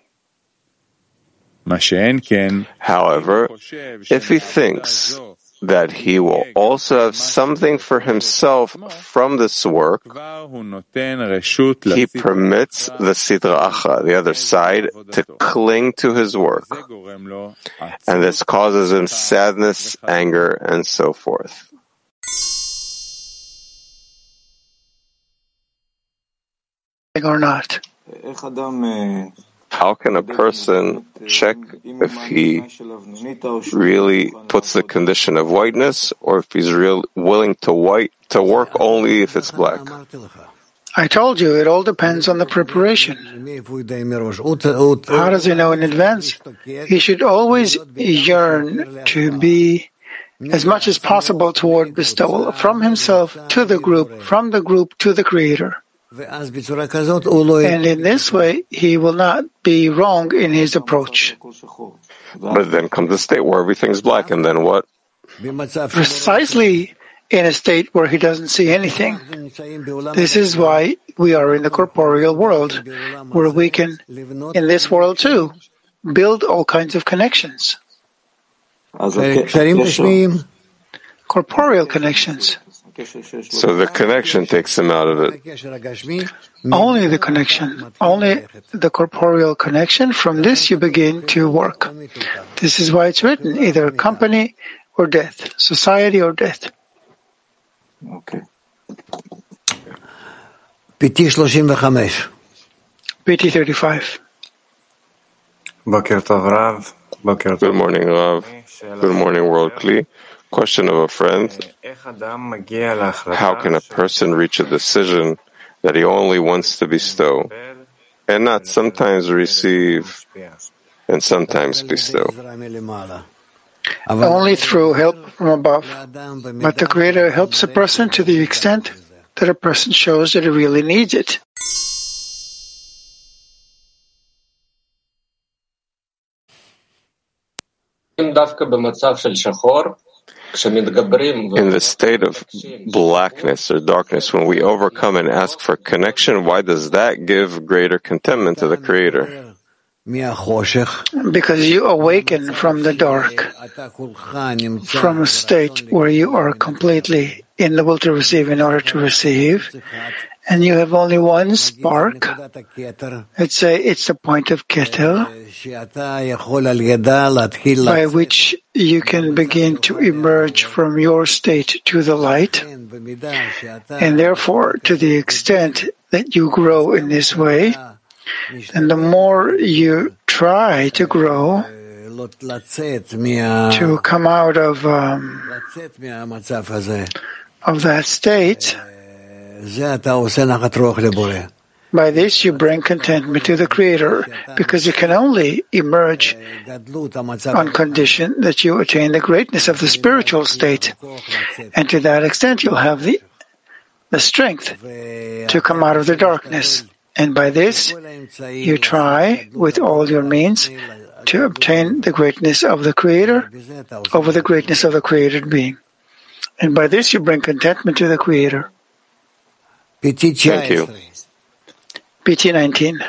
However, if he thinks that he will also have something for himself from this work, he permits the Sidra Achra, the other side, to cling to his work. And this causes him sadness, anger, and so forth. Or not. How can a person check if he really puts the condition of whiteness, or if he's willing to work only if it's black? I told you, it all depends on the preparation. How does he know in advance? He should always yearn to be as much as possible toward bestowal, from himself to the group, from the group to the Creator. And in this way, he will not be wrong in his approach. But then comes the state where everything's black, and then what? Precisely in a state where he doesn't see anything. This is why we are in the corporeal world, where we can, in this world too, build all kinds of connections. Corporeal connections. So the connection takes him out of it. Only the connection, only the corporeal connection. From this you begin to work. This is why it's written, either company or death, society or death. Okay. PT 35. PT 35. Good morning, Rav. Good morning, World Kli. Question of a friend: how can a person reach a decision that he only wants to bestow and not sometimes receive and sometimes bestow? Only through help from above. But the Creator helps a person to the extent that a person shows that he really needs it. In the state of blackness or darkness, when we overcome and ask for connection, why does that give greater contentment to the Creator? Because you awaken from the dark, from a state where you are completely in the will to receive in order to receive, and you have only one spark. It's the point of Keter, by which you can begin to emerge from your state to the light. And therefore, to the extent that you grow in this way, and the more you try to grow, to come out of that state, by this you bring contentment to the Creator, because you can only emerge on condition that you attain the greatness of the spiritual state. And to that extent you'll have the strength to come out of the darkness. And by this you try with all your means to obtain the greatness of the Creator over the greatness of the created being. And by this you bring contentment to the Creator. Thank you. PT 19.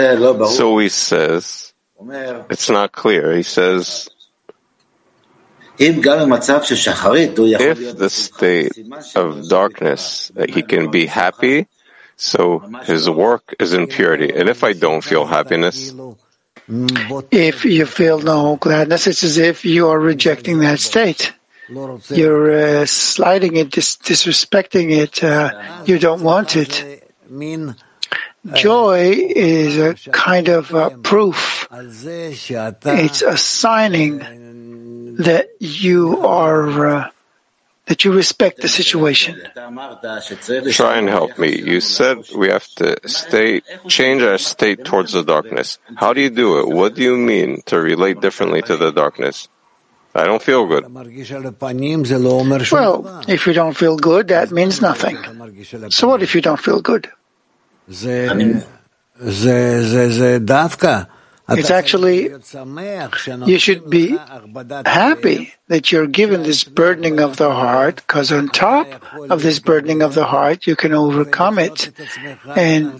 So he says, it's not clear. He says, If the state of darkness, he can be happy, so his work is in purity. And if I don't feel happiness, if you feel no gladness, it's as if you are rejecting that state. You're sliding it, disrespecting it. You don't want it. Joy is a kind of proof. It's a signing that you are that you respect the situation. Try and help me. You said we have to change our state towards the darkness. How do you do it? What do you mean to relate differently to the darkness? I don't feel good. Well, if you don't feel good, that means nothing. So what if you don't feel good? It's actually, you should be happy that you're given this burdening of the heart, because on top of this burdening of the heart, you can overcome it and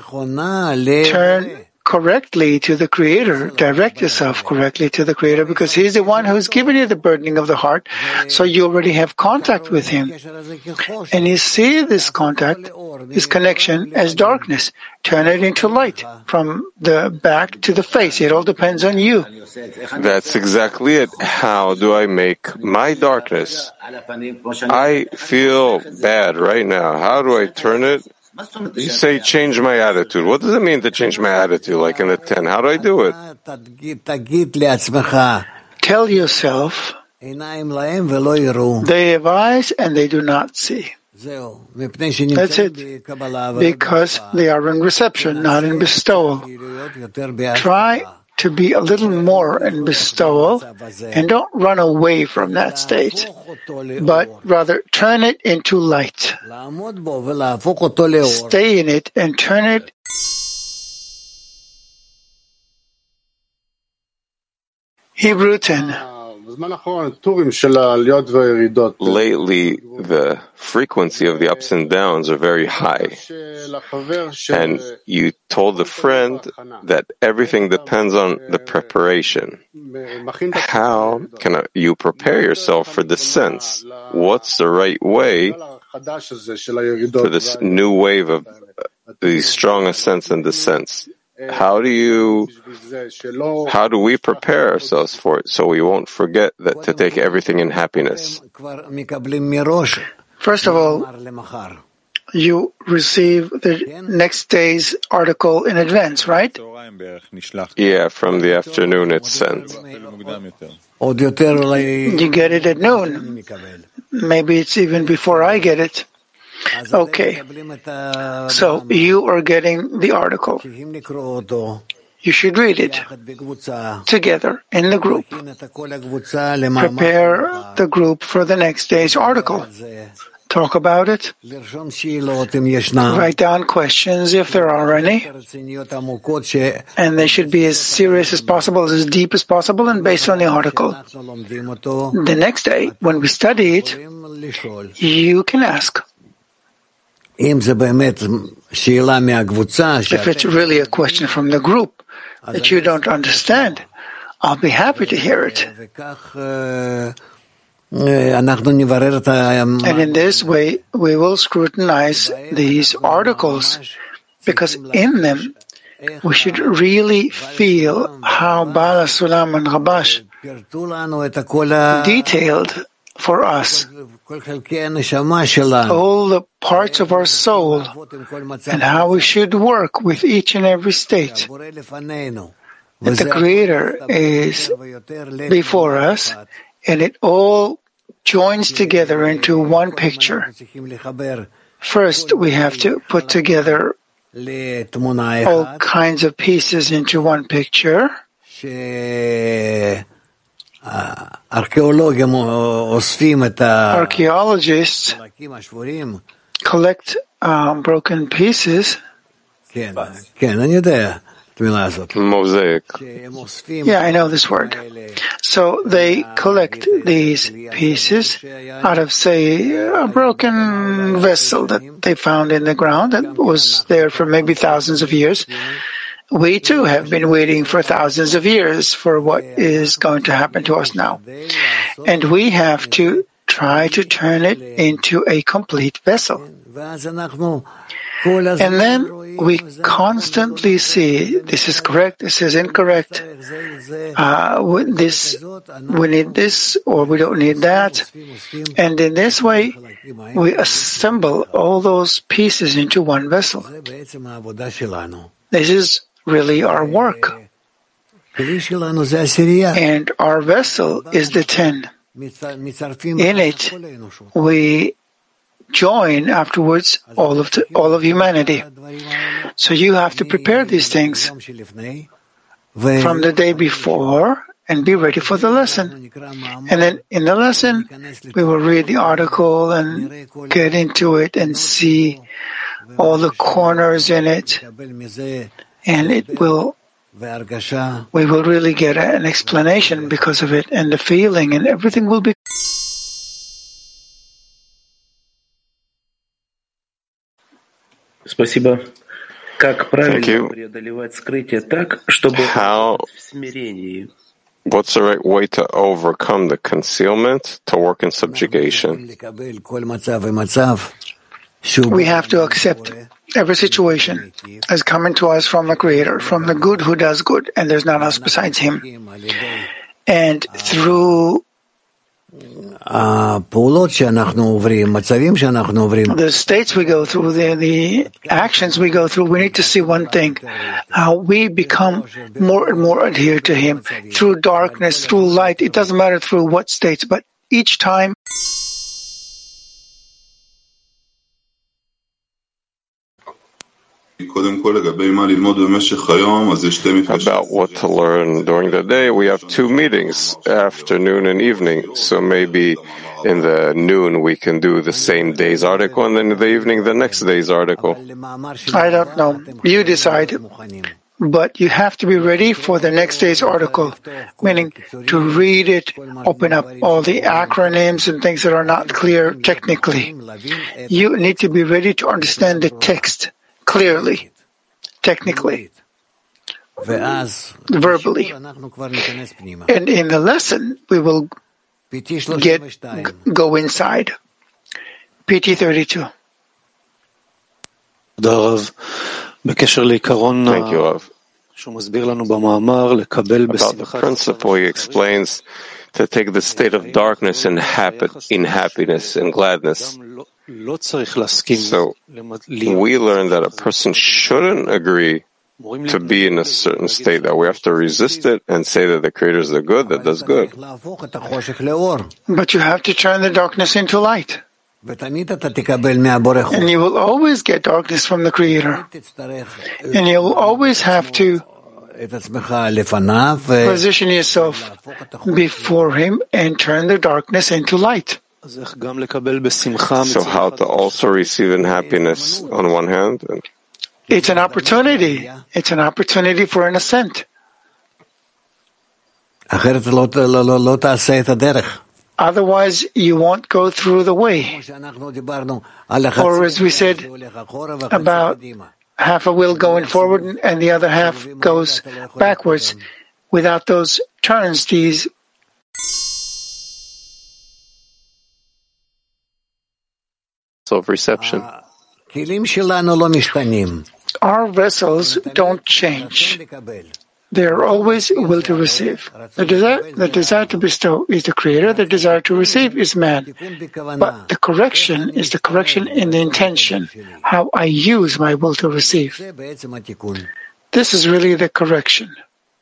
turn correctly to the Creator, direct yourself correctly to the Creator, because He's the one who's given you the burdening of the heart, so you already have contact with Him. And you see this contact, this connection, as darkness. Turn it into light, from the back to the face. It all depends on you. That's exactly it. How do I make my darkness? I feel bad right now. How do I turn it? You say change my attitude. What does it mean to change my attitude, like in the 10? How do I do it? Tell yourself, they have eyes and they do not see. That's it. Because they are in reception, not in bestowal. Try to be a little more in bestowal and don't run away from that state, but rather turn it into light. Stay in it and turn it. Hebrew 10. Lately, the frequency of the ups and downs are very high. And you told a friend that everything depends on the preparation. How can you prepare yourself for the sense? What's the right way for this new wave of the strong ascents and descents? How do we prepare ourselves for it so we won't forget that to take everything in happiness? First of all, you receive the next day's article in advance, right? Yeah, from the afternoon it's sent. You get it at noon. Maybe it's even before I get it. Okay, so you are getting the article. You should read it together in the group. Prepare the group for the next day's article. Talk about it. Write down questions if there are any. And they should be as serious as possible, as deep as possible, and based on the article. The next day, when we study it, you can ask. If it's really a question from the group that you don't understand, I'll be happy to hear it. And in this way, we will scrutinize these articles, because in them we should really feel how Baal HaSulam and Rabash detailed for us all the parts of our soul and how we should work with each and every state. That the Creator is before us, and it all joins together into one picture. First, we have to put together all kinds of pieces into one picture. Archaeologists collect broken pieces. Mosaic. Yeah, I know this word. So they collect these pieces out of, say, a broken vessel that they found in the ground that was there for maybe thousands of years. we too have been waiting for thousands of years for what is going to happen to us now. And we have to try to turn it into a complete vessel. And then we constantly see, this is correct, this is incorrect, we need this, or we don't need that. And in this way, we assemble all those pieces into one vessel. This is really our work. And our vessel is the 10. In it, we join afterwards all of humanity. So you have to prepare these things from the day before and be ready for the lesson. And then in the lesson, we will read the article and get into it and see all the corners in it. And we will really get an explanation because of it, and the feeling, and everything will be. Thank you. What's the right way to overcome the concealment, to work in subjugation? We have to accept every situation as coming to us from the Creator, from the good who does good, and there's none else besides Him. And through the states we go through, the actions we go through, we need to see one thing, how we become more and more adhered to Him, through darkness, through light. It doesn't matter through what states, but each time About what to learn during the day, we have two meetings, afternoon and evening. So maybe in the noon we can do the same day's article, and then in the evening the next day's article. I don't know. You decide. But you have to be ready for the next day's article, meaning to read it, open up all the acronyms and things that are not clear technically. You need to be ready to understand the text clearly, technically, verbally. And in the lesson, we will go inside. PT 32. Thank you, Rav. About the principle, he explains to take the state of darkness in happiness and gladness. So we learn that a person shouldn't agree to be in a certain state, that we have to resist it and say that the Creator is the good that does good. But you have to turn the darkness into light. And you will always get darkness from the Creator. And you will always have to position yourself before Him and turn the darkness into light. So how to also receive in happiness on one hand? It's an opportunity. It's an opportunity for an ascent. Otherwise, you won't go through the way. Or as we said, about half a wheel going forward and the other half goes backwards. Without those turns, these self-reception. Our vessels don't change. They are always will to receive. The desire to bestow is the Creator. The desire to receive is man. But the correction is the correction in the intention, how I use my will to receive. This is really the correction.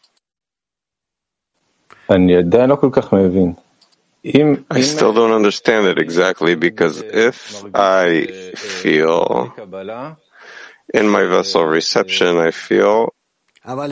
I still don't understand it exactly, because if I feel in my vessel of reception, I feel. But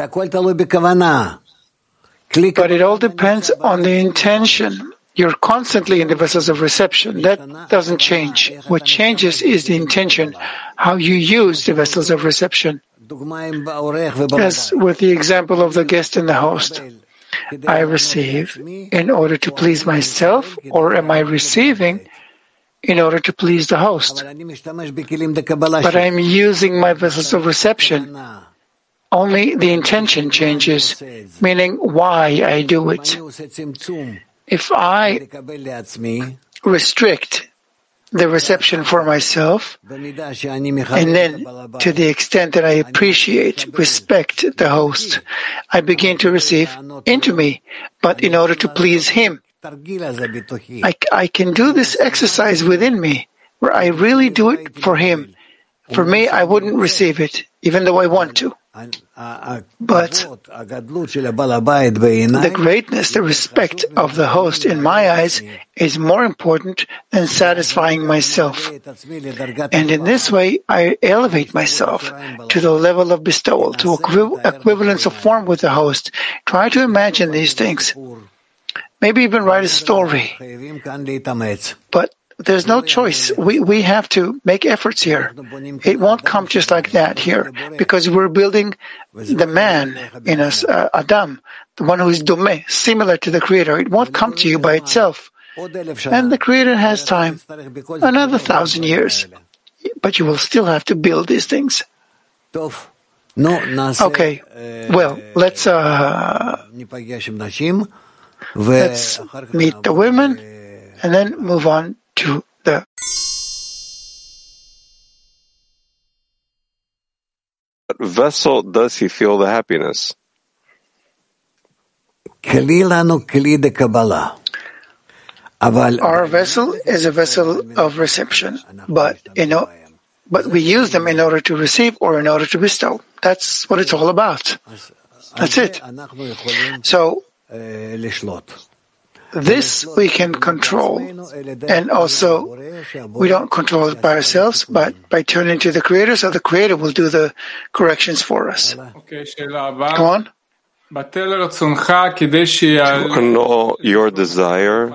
it all depends on the intention. You're constantly in the vessels of reception. That doesn't change. What changes is the intention, how you use the vessels of reception. As with the example of the guest and the host. I receive in order to please myself, or am I receiving in order to please the host? But I'm using my vessels of reception Only the intention changes, meaning why I do it. If I restrict the reception for myself, and then to the extent that I appreciate, respect the host, I begin to receive into me, but in order to please him. I can do this exercise within me, where I really do it for him. For me, I wouldn't receive it, even though I want to. But the greatness, the respect of the host in my eyes is more important than satisfying myself. And in this way, I elevate myself to the level of bestowal, to equivalence of form with the host. Try to imagine these things. Maybe even write a story. But there's no choice. We have to make efforts here. It won't come just like that here, because we're building the man in us, Adam, the one who is domeh, similar to the Creator. It won't come to you by itself. And the Creator has time, another 1,000 years. But you will still have to build these things. Okay, well, let's meet the women and then move on to the What vessel does he feel the happiness? Our vessel is a vessel of reception, but we use them in order to receive or in order to bestow. That's what it's all about. That's it. So this we can control, and also we don't control it by ourselves, but by turning to the Creator, so the Creator will do the corrections for us. Go on. To annul your desire,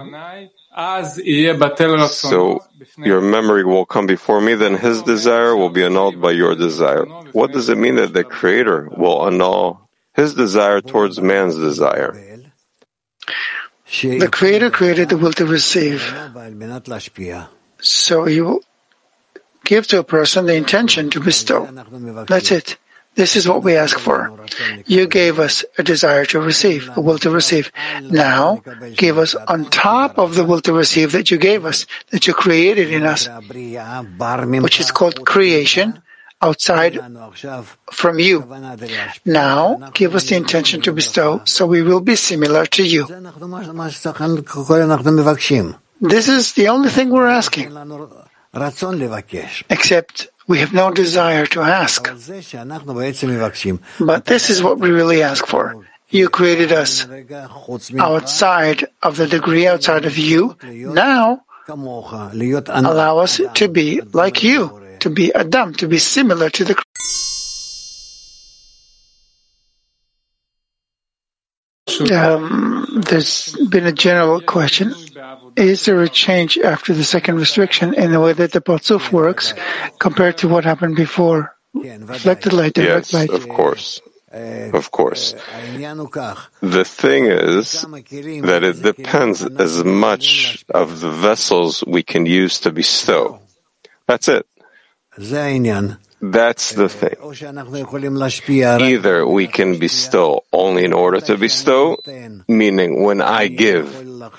so your memory will come before me, then his desire will be annulled by your desire. What does it mean that the Creator will annul his desire towards man's desire? The Creator created the will to receive. So He will give to a person the intention to bestow. That's it. This is what we ask for. You gave us a desire to receive, a will to receive. Now, give us on top of the will to receive that you gave us, that you created in us, which is called creation, outside from you. Now, give us the intention to bestow, so we will be similar to you. This is the only thing we're asking, except we have no desire to ask. But this is what we really ask for. You created us outside of the degree, outside of you. Now, allow us to be like you, to be Adam, to be similar to the There's been a general question. Is there a change after the second restriction in the way that the Parzuf works compared to what happened before? Reflected light, direct light. Yes, of course. Of course. The thing is that it depends as much of the vessels we can use to bestow. That's it. That's the thing. Either we can bestow only in order to bestow, meaning when I give,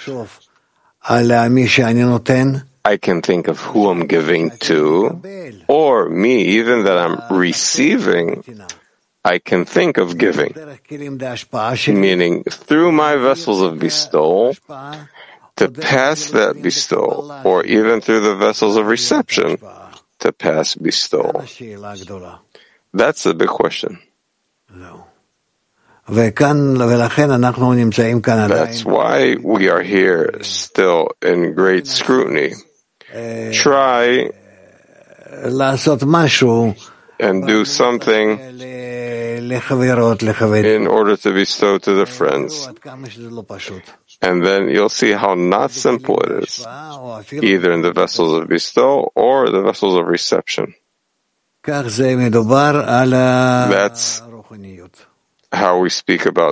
I can think of who I'm giving to, or me, even that I'm receiving, I can think of giving, meaning through my vessels of bestowal, to pass that bestowal, or even through the vessels of reception, to pass bestowal. That's the big question. That's why we are here still in great scrutiny. Try and do something in order to bestow to the friends. And then you'll see how not simple it is, either in the vessels of bestow or the vessels of reception. That's how we speak about